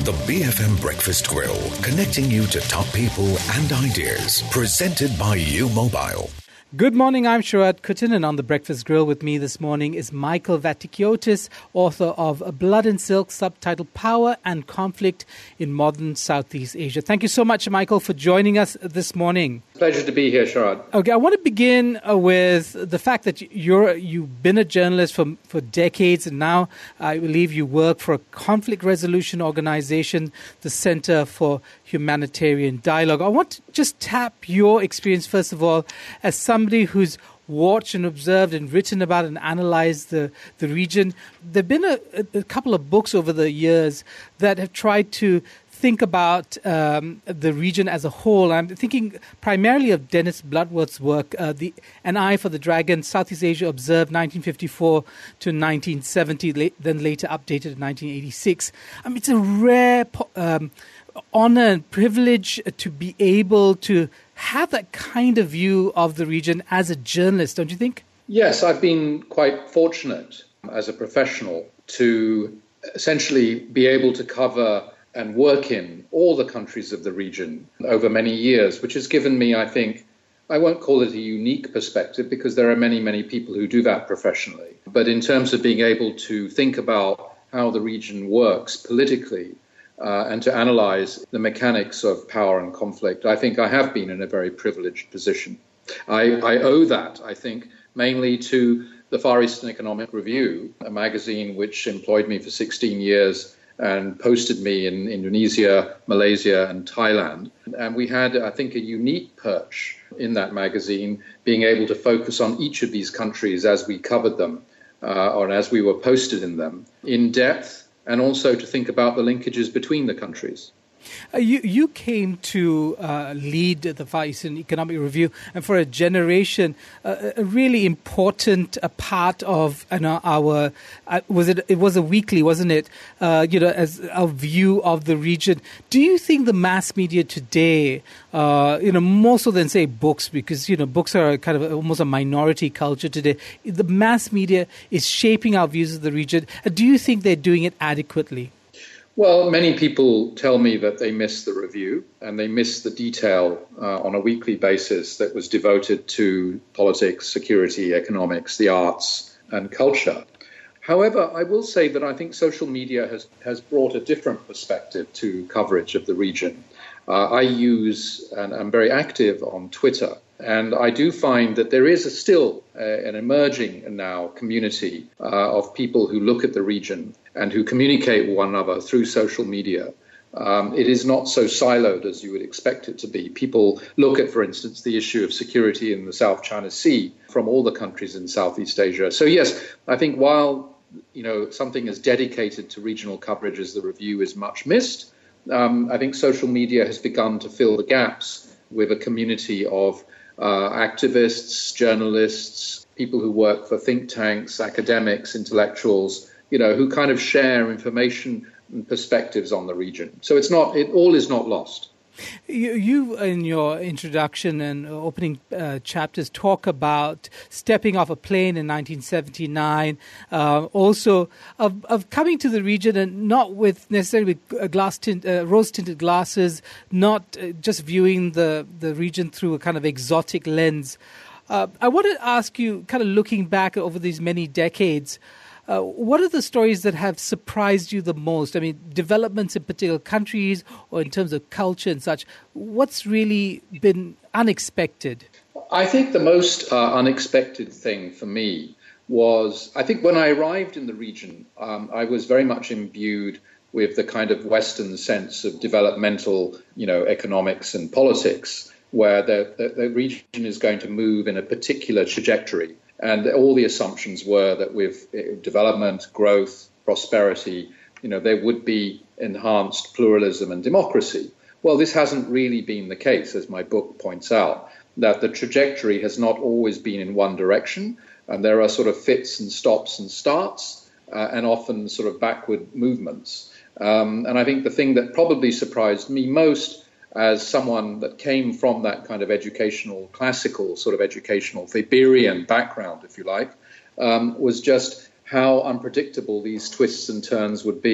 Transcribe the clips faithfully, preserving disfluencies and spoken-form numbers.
The B F M Breakfast Grill, connecting you to top people and ideas. Presented by U Mobile. Good morning, I'm Sharad Kutin, and on The Breakfast Grill with me this morning is Michael Vatikiotis, author of Blood and Silk, subtitled Power and Conflict in Modern Southeast Asia. Thank you so much, Michael, for joining us this morning. Pleasure to be here, Sharad. Okay, I want to begin uh, with the fact that you're, you've been a journalist for, for decades, and now I believe you work for a conflict resolution organization, the Center for Humanitarian Dialogue. I want to just tap your experience, first of all, as somebody who's watched and observed and written about and analyzed the, the region. There have been a, a couple of books over the years that have tried to think about um, the region as a whole. I'm thinking primarily of Dennis Bloodworth's work, uh, the An Eye for the Dragon, Southeast Asia Observed, nineteen fifty-four to nineteen seventy, la- then later updated in nineteen eighty-six. I mean, it's a rare um, honor and privilege to be able to have that kind of view of the region as a journalist, don't you think? Yes, I've been quite fortunate as a professional to essentially be able to cover and work in all the countries of the region over many years, which has given me, I think, I won't call it a unique perspective because there are many, many people who do that professionally. But in terms of being able to think about how the region works politically, Uh, and to analyze the mechanics of power and conflict, I think I have been in a very privileged position. I, I owe that, I think, mainly to the Far Eastern Economic Review, a magazine which employed me for sixteen years and posted me in Indonesia, Malaysia, and Thailand. And we had, I think, a unique perch in that magazine, being able to focus on each of these countries as we covered them, uh, or as we were posted in them, in depth, and also to think about the linkages between the countries. Uh, you you came to uh, lead the Far Eastern Economic Review, and for a generation, uh, a really important uh, part of you know, our uh, was it it was a weekly, wasn't it? Uh, you know, as a view of the region. Do you think the mass media today, uh, you know, more so than say books, because you know books are kind of almost a minority culture today, the mass media is shaping our views of the region? Uh, do you think they're doing it adequately? Well, many people tell me that they miss the review and they miss the detail uh, on a weekly basis that was devoted to politics, security, economics, the arts and culture. However, I will say that I think social media has, has brought a different perspective to coverage of the region. Uh, I use and I'm very active on Twitter, and I do find that there is a still uh, an emerging now community uh, of people who look at the region and who communicate with one another through social media. Um, it is not so siloed as you would expect it to be. People look at, for instance, the issue of security in the South China Sea from all the countries in Southeast Asia. So yes, I think while you know something as dedicated to regional coverage as the review is much missed, um, I think social media has begun to fill the gaps with a community of uh, activists, journalists, people who work for think tanks, academics, intellectuals, you know, who kind of share information and perspectives on the region. So it's not, it all is not lost. You, you in your introduction and opening uh, chapters, talk about stepping off a plane in nineteen seventy-nine, uh, also of, of coming to the region and not with necessarily with glass tint, uh, rose-tinted glasses, not uh, just viewing the, the region through a kind of exotic lens. Uh, I want to ask you, kind of looking back over these many decades, Uh, what are the stories that have surprised you the most? I mean, developments in particular countries or in terms of culture and such. What's really been unexpected? I think the most uh, unexpected thing for me was, I think when I arrived in the region, um, I was very much imbued with the kind of Western sense of developmental, you know, economics and politics, where the, the, the region is going to move in a particular trajectory. And all the assumptions were that with development, growth, prosperity, you know, there would be enhanced pluralism and democracy. Well, this hasn't really been the case, as my book points out, that the trajectory has not always been in one direction. And there are sort of fits and stops and starts, uh, and often sort of backward movements. Um, and I think the thing that probably surprised me most as someone that came from that kind of educational, classical sort of educational Weberian background, if you like, um, was just how unpredictable these twists and turns would be.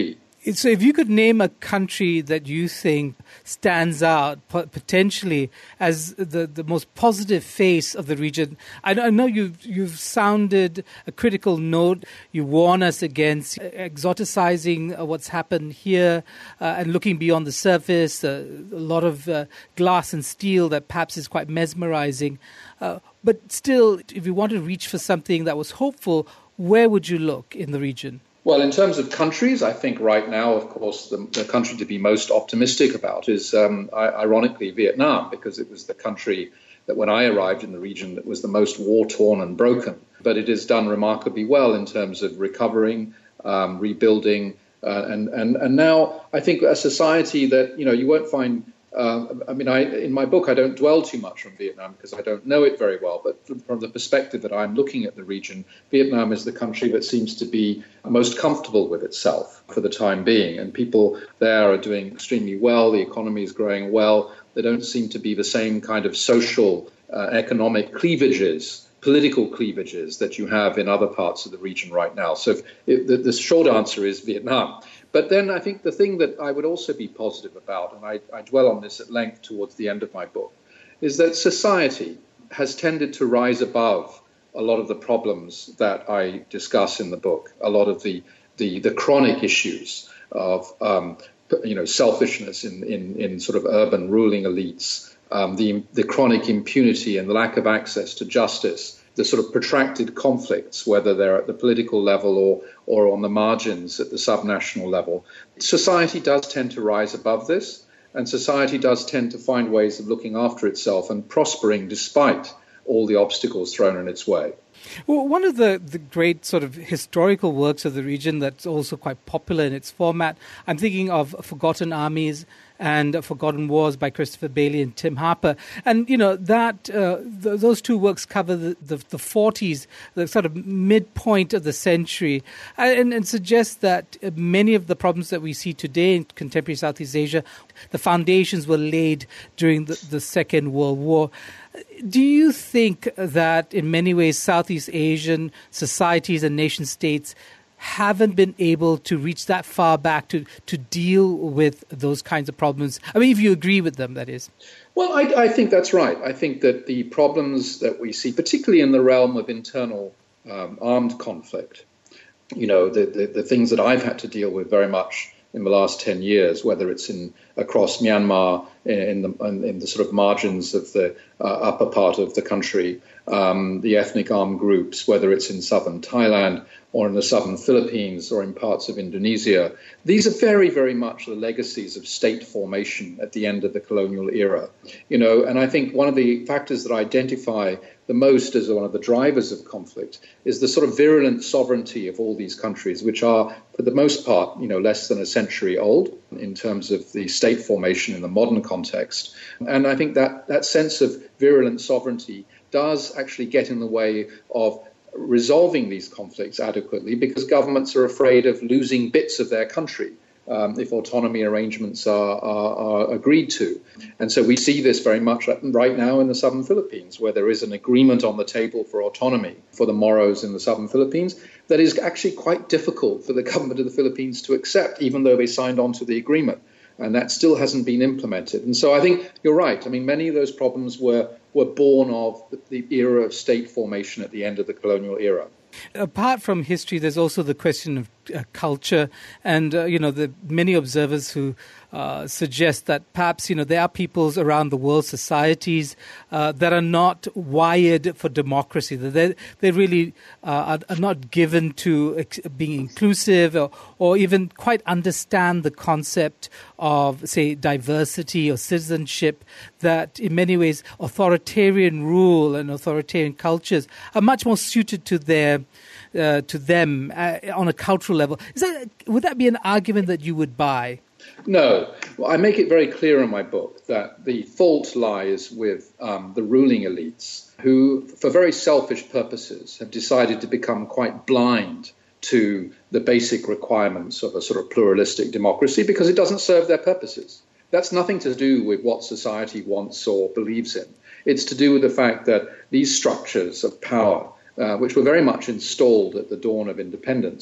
So if you could name a country that you think stands out potentially as the, the most positive face of the region, I know you've, you've sounded a critical note. You warn us against exoticizing what's happened here uh, and looking beyond the surface, uh, a lot of uh, glass and steel that perhaps is quite mesmerizing. Uh, but still, if you want to reach for something that was hopeful, where would you look in the region? Well, in terms of countries, I think right now, of course, the, the country to be most optimistic about is, um, ironically, Vietnam, because it was the country that when I arrived in the region that was the most war-torn and broken. But it has done remarkably well in terms of recovering, um, rebuilding, uh, and, and, and now I think a society that, you know, you won't find... Uh, I mean, I, in my book, I don't dwell too much on Vietnam because I don't know it very well. But from, from the perspective that I'm looking at the region, Vietnam is the country that seems to be most comfortable with itself for the time being. And people there are doing extremely well. The economy is growing well. There don't seem to be the same kind of social, uh, economic cleavages, political cleavages that you have in other parts of the region right now. So it, the, the short answer is Vietnam. But then I think the thing that I would also be positive about, and I, I dwell on this at length towards the end of my book, is that society has tended to rise above a lot of the problems that I discuss in the book, a lot of the the, the chronic issues of um, you know selfishness in, in, in sort of urban ruling elites, um, the the chronic impunity and the lack of access to justice, the sort of protracted conflicts, whether they're at the political level or or on the margins at the subnational level. Society does tend to rise above this, and society does tend to find ways of looking after itself and prospering despite all the obstacles thrown in its way. Well, one of the, the great sort of historical works of the region that's also quite popular in its format, I'm thinking of Forgotten Armies and Forgotten Wars by Christopher Bailey and Tim Harper. And, you know, that uh, th- those two works cover the, the, the forties, the sort of midpoint of the century, and, and suggest that many of the problems that we see today in contemporary Southeast Asia, the foundations were laid during the, the Second World War. Do you think that in many ways Southeast Asian societies and nation states haven't been able to reach that far back to, to deal with those kinds of problems? I mean, if you agree with them, that is. Well, I, I think that's right. I think that the problems that we see, particularly in the realm of internal um, armed conflict, you know, the, the, the things that I've had to deal with very much in the last ten years, whether it's in across Myanmar, in the, in the sort of margins of the uh, upper part of the country, um, the ethnic armed groups, whether it's in southern Thailand or in the southern Philippines or in parts of Indonesia. These are very, very much the legacies of state formation at the end of the colonial era. You know, and I think one of the factors that I identify the most as one of the drivers of conflict is the sort of virulent sovereignty of all these countries, which are, for the most part, you know, less than a century old in terms of the state formation in the modern context. And I think that that sense of virulent sovereignty does actually get in the way of resolving these conflicts adequately, because governments are afraid of losing bits of their country um, if autonomy arrangements are, are, are agreed to. And so we see this very much right now in the southern Philippines, where there is an agreement on the table for autonomy for the Moros in the southern Philippines that is actually quite difficult for the government of the Philippines to accept, even though they signed on to the agreement. And that still hasn't been implemented. And so I think you're right. I mean, many of those problems were, were born of the, the era of state formation at the end of the colonial era. Apart from history, there's also the question of uh, culture. And, uh, you know, the many observers who uh, suggest that perhaps, you know, there are peoples around the world, societies uh, that are not wired for democracy, that they they really uh, are, are not given to ex- being inclusive or, or even quite understand the concept of, say, diversity or citizenship, that in many ways authoritarian rule and authoritarian cultures are much more suited to their uh, to them uh, on a cultural level. Is that, would that be an argument that you would buy? No. Well, I make it very clear in my book that the fault lies with um, the ruling elites who, for very selfish purposes, have decided to become quite blind to the basic requirements of a sort of pluralistic democracy because it doesn't serve their purposes. That's nothing to do with what society wants or believes in. It's to do with the fact that these structures of power, uh, which were very much installed at the dawn of independence,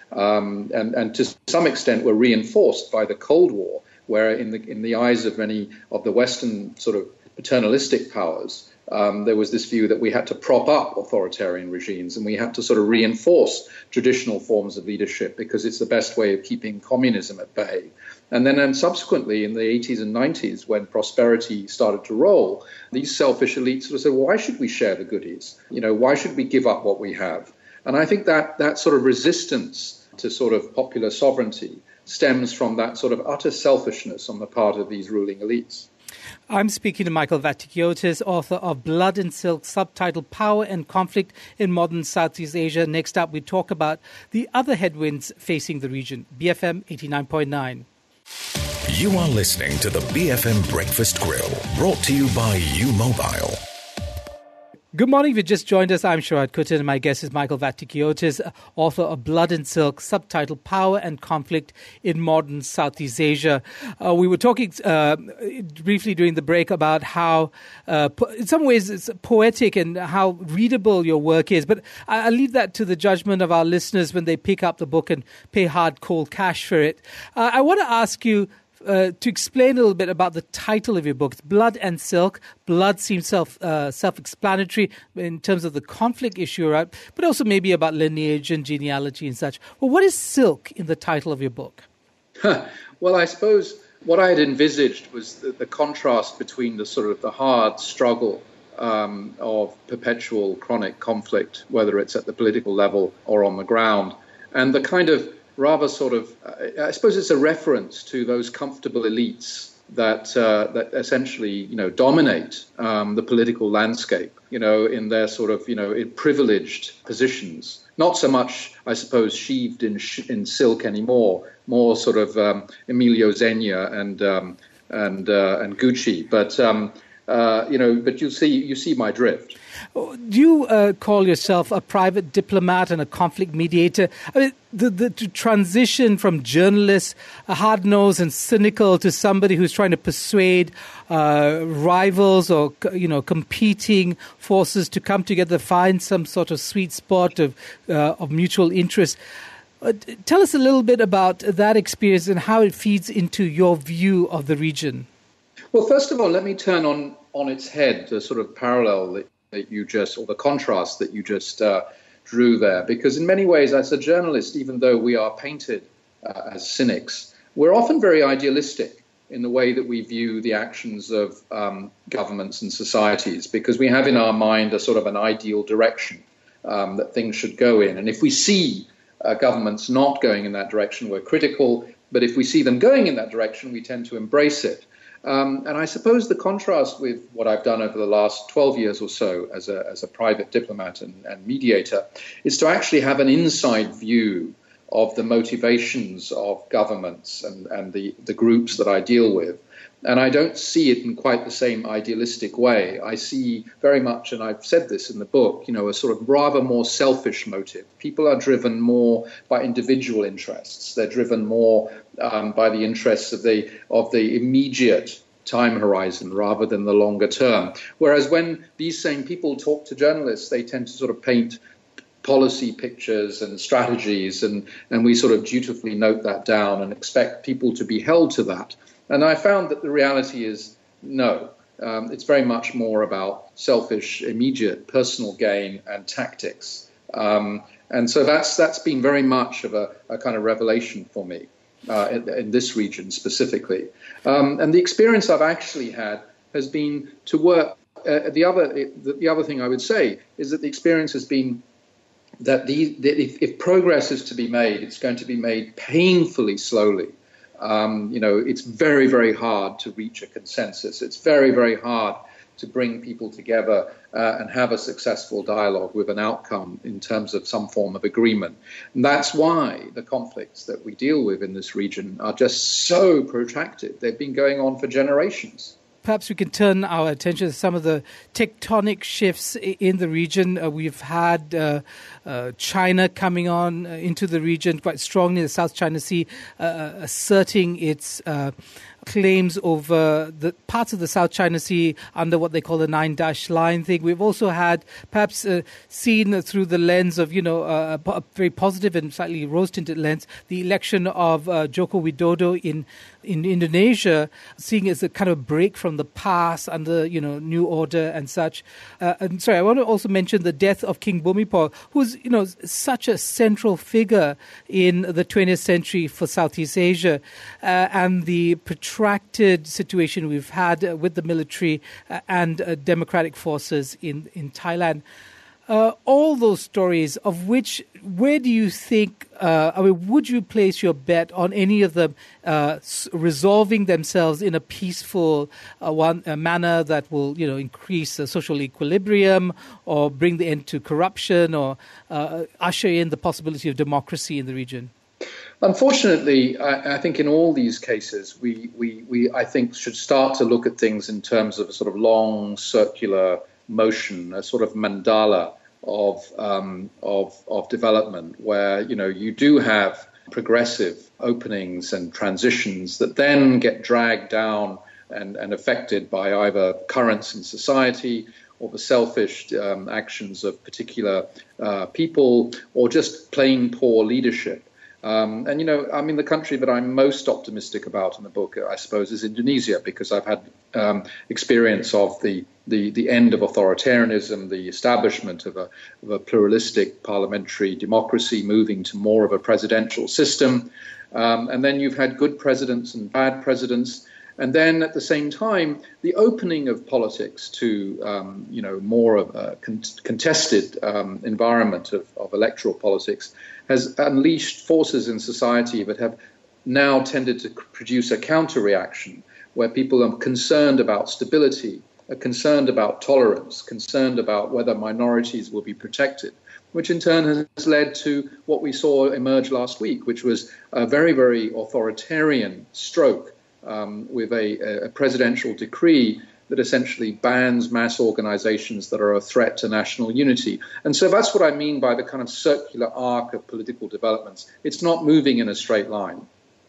um, and, and to some extent were reinforced by the Cold War, where in the in the eyes of many of the Western sort of paternalistic powers, um, there was this view that we had to prop up authoritarian regimes and we had to sort of reinforce traditional forms of leadership because it's the best way of keeping communism at bay. And then and subsequently in the eighties and nineties, when prosperity started to roll, these selfish elites sort of said, well, why should we share the goodies? You know, why should we give up what we have? And I think that that sort of resistance to sort of popular sovereignty stems from that sort of utter selfishness on the part of these ruling elites. I'm speaking to Michael Vattikiotis, author of Blood and Silk, subtitled Power and Conflict in Modern Southeast Asia. Next up, we talk about the other headwinds facing the region. B F M eighty-nine point nine. You are listening to the B F M Breakfast Grill, brought to you by U Mobile. Good morning. If you just joined us, I'm Sharad Kuttan, and my guest is Michael Vattikiotis, author of Blood and Silk, subtitled Power and Conflict in Modern Southeast Asia. Uh, we were talking uh, briefly during the break about how, uh, po- in some ways, it's poetic and how readable your work is. But I- I'll leave that to the judgment of our listeners when they pick up the book and pay hard, cold cash for it. Uh, I want to ask you, Uh, to explain a little bit about the title of your book. It's Blood and Silk. Blood seems self, uh, self-explanatory in terms of the conflict issue, right? But also maybe about lineage and genealogy and such. Well, what is silk in the title of your book? Well, I suppose what I had envisaged was the, the contrast between the sort of the hard struggle um, of perpetual chronic conflict, whether it's at the political level or on the ground, and the kind of rather sort of, I suppose it's a reference to those comfortable elites that uh, that essentially, you know, dominate um, the political landscape, you know, in their sort of, you know, in privileged positions. Not so much, I suppose, sheathed in sh- in silk anymore, more sort of um, Emilio Zegna and um, and uh, and Gucci, but um, uh, you know, but you see, you see my drift. Do you uh, call yourself a private diplomat and a conflict mediator? I mean, the, the to transition from journalist, uh, hard-nosed and cynical, to somebody who's trying to persuade uh, rivals or, you know, competing forces to come together, find some sort of sweet spot of uh, of mutual interest. Uh, tell us a little bit about that experience and how it feeds into your view of the region. Well, first of all, let me turn on on its head the sort of parallel that that you just, or the contrast that you just uh, drew there. Because in many ways, as a journalist, even though we are painted uh, as cynics, we're often very idealistic in the way that we view the actions of um, governments and societies, because we have in our mind a sort of an ideal direction um, that things should go in. And if we see uh, governments not going in that direction, we're critical. But if we see them going in that direction, we tend to embrace it. Um, and I suppose the contrast with what I've done over the last twelve years or so as a, as a private diplomat and, and mediator is to actually have an inside view of the motivations of governments and, and the, the groups that I deal with. And I don't see it in quite the same idealistic way. I see very much, and I've said this in the book, you know, a sort of rather more selfish motive. People are driven more by individual interests. They're driven more um, by the interests of the of the immediate time horizon rather than the longer term. Whereas when these same people talk to journalists, they tend to sort of paint policy pictures and strategies, and, and we sort of dutifully note that down and expect people to be held to that. And I found that the reality is no. Um, it's very much more about selfish, immediate, personal gain and tactics. Um, and so that's that's been very much of a, a kind of revelation for me uh, in, in this region specifically. Um, and the experience I've actually had has been to work. Uh, the other the, the other thing I would say is that the experience has been that, the, that if, if progress is to be made, it's going to be made painfully slowly. Um, you know, it's very, very hard to reach a consensus. It's very, very hard to bring people together uh, and have a successful dialogue with an outcome in terms of some form of agreement. And that's why the conflicts that we deal with in this region are just so protracted. They've been going on for generations. Perhaps we can turn our attention to some of the tectonic shifts in the region. Uh, we've had uh, uh, China coming on uh, into the region quite strongly, the South China Sea, uh, asserting its uh, claims over the parts of the South China Sea under what they call the Nine Dash Line thing. We've also had perhaps uh, seen through the lens of, you know, uh, a very positive and slightly rose-tinted lens, the election of uh, Joko Widodo in in Indonesia, seeing as a kind of break from the past under, you know, new order and such. Uh, and sorry, I want to also mention the death of King Bhumibol, who's, you know, such a central figure in the twentieth century for Southeast Asia, uh, and the protracted situation we've had uh, with the military uh, and uh, democratic forces in, in Thailand. Uh, all those stories, of which, where do you think, uh, I mean, would you place your bet on any of them uh, s- resolving themselves in a peaceful uh, one a manner that will, you know, increase uh, social equilibrium or bring the end to corruption or uh, usher in the possibility of democracy in the region? Unfortunately, I, I think in all these cases, we, we, we, I think, should start to look at things in terms of a sort of long circular motion, a sort of mandala of um, of of development, where, you know, you do have progressive openings and transitions that then get dragged down and, and affected by either currents in society or the selfish um, actions of particular uh, people, or just plain poor leadership. Um, and, you know, I mean, the country that I'm most optimistic about in the book, I suppose, is Indonesia, because I've had um, experience of the, the, the end of authoritarianism, the establishment of a, of a pluralistic parliamentary democracy, moving to more of a presidential system. Um, and then you've had good presidents and bad presidents. And then at the same time, the opening of politics to, um, you know, more of a con- contested um, environment of, of electoral politics has unleashed forces in society that have now tended to produce a counter-reaction, where people are concerned about stability, are concerned about tolerance, concerned about whether minorities will be protected, which in turn has led to what we saw emerge last week, which was a very, very authoritarian stroke um, with a, a presidential decree that essentially bans mass organizations that are a threat to national unity. And so that's what I mean by the kind of circular arc of political developments. It's not moving in a straight line.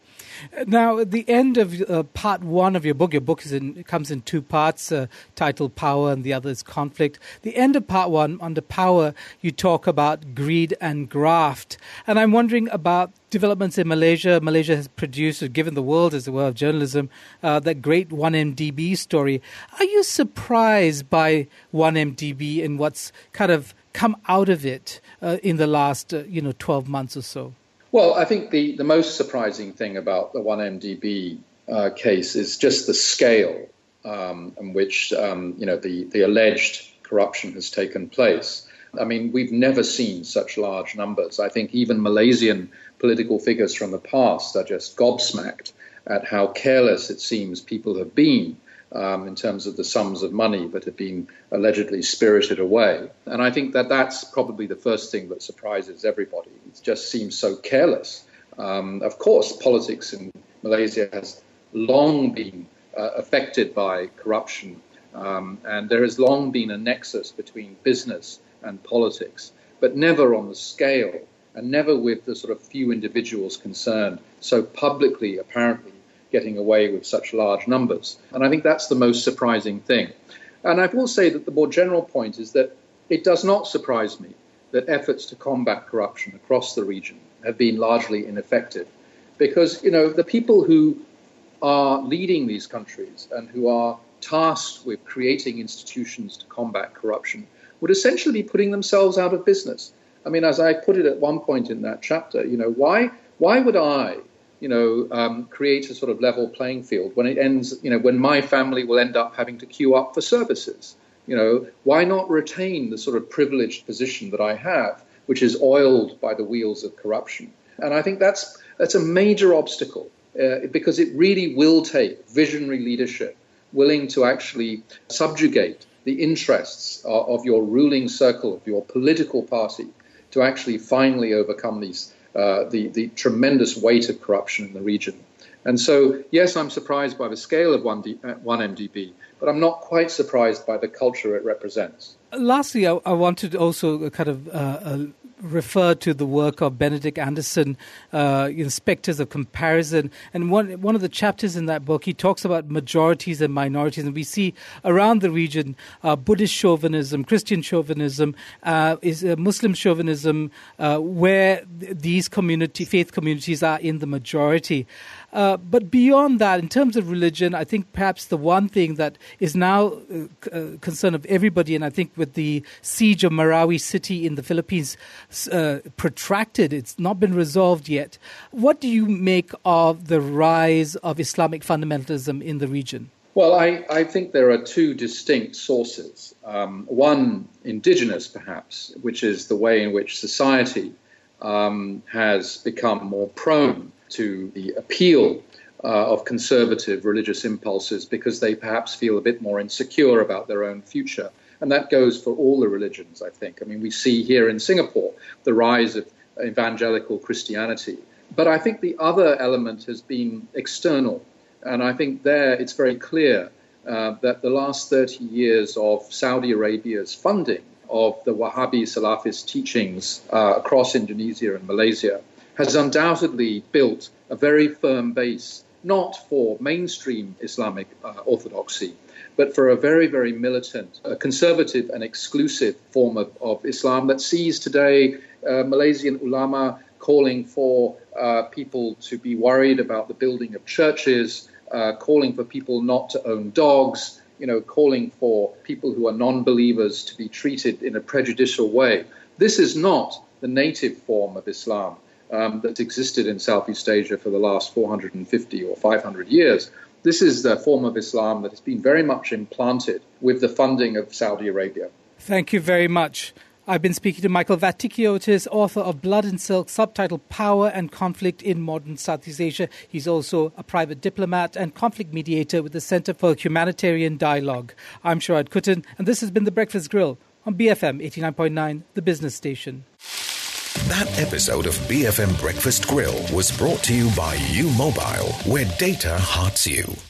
Now, at the end of uh, part one of your book, your book is in, it comes in two parts, uh, titled Power and the other is Conflict. The end of part one, under Power, you talk about greed and graft. And I'm wondering about developments in Malaysia. Malaysia has produced, or given the world, as it were, of journalism, uh, that great one M D B story. Are you surprised by one M D B and what's kind of come out of it uh, in the last, uh, you know, twelve months or so? Well, I think the, the most surprising thing about the one M D B uh, case is just the scale um, in which um, you know the, the alleged corruption has taken place. I mean, we've never seen such large numbers. I think even Malaysian political figures from the past are just gobsmacked at how careless it seems people have been Um, in terms of the sums of money that have been allegedly spirited away. And I think that that's probably the first thing that surprises everybody. It just seems so careless. Um, of course, politics in Malaysia has long been uh, affected by corruption, um, and there has long been a nexus between business and politics, but never on the scale and never with the sort of few individuals concerned so publicly, apparently, getting away with such large numbers. And I think that's the most surprising thing. And I will say that the more general point is that it does not surprise me that efforts to combat corruption across the region have been largely ineffective. Because, you know, the people who are leading these countries and who are tasked with creating institutions to combat corruption would essentially be putting themselves out of business. I mean, as I put it at one point in that chapter, you know, why why would I you know, um, create a sort of level playing field when it ends, you know, when my family will end up having to queue up for services? You know, why not retain the sort of privileged position that I have, which is oiled by the wheels of corruption? And I think that's that's a major obstacle uh, because it really will take visionary leadership willing to actually subjugate the interests of, of your ruling circle, of your political party, to actually finally overcome these Uh, the, the tremendous weight of corruption in the region. And so, yes, I'm surprised by the scale of one M D B, but I'm not quite surprised by the culture it represents. Lastly, I, I wanted to also kind of uh, uh, refer to the work of Benedict Anderson, uh, you know, Spectres of Comparison. And one one of the chapters in that book, he talks about majorities and minorities. And we see around the region uh, Buddhist chauvinism, Christian chauvinism, uh, is uh, Muslim chauvinism, uh, where th- these community faith communities are in the majority. Uh, but beyond that, in terms of religion, I think perhaps the one thing that is now uh, uh, concern of everybody, and I think with the siege of Marawi City in the Philippines uh, protracted, it's not been resolved yet. What do you make of the rise of Islamic fundamentalism in the region? Well, I, I think there are two distinct sources. Um, one, indigenous perhaps, which is the way in which society um, has become more prone to the appeal uh, of conservative religious impulses because they perhaps feel a bit more insecure about their own future. And that goes for all the religions, I think. I mean, we see here in Singapore the rise of evangelical Christianity. But I think the other element has been external. And I think there it's very clear uh, that the last thirty years of Saudi Arabia's funding of the Wahhabi Salafist teachings uh, across Indonesia and Malaysia has undoubtedly built a very firm base, not for mainstream Islamic uh, orthodoxy, but for a very, very militant, uh, conservative and exclusive form of, of Islam that sees today uh, Malaysian ulama calling for uh, people to be worried about the building of churches, uh, calling for people not to own dogs, you know, calling for people who are non-believers to be treated in a prejudicial way. This is not the native form of Islam Um, that's existed in Southeast Asia for the last four hundred fifty or five hundred years. This is the form of Islam that has been very much implanted with the funding of Saudi Arabia. Thank you very much. I've been speaking to Michael Vatikiotis, author of Blood and Silk, subtitled Power and Conflict in Modern Southeast Asia. He's also a private diplomat and conflict mediator with the Center for Humanitarian Dialogue. I'm Sharad Kuttan, and this has been The Breakfast Grill on B F M eighty-nine point nine, the business station. That episode of B F M Breakfast Grill was brought to you by U Mobile, where data hearts you.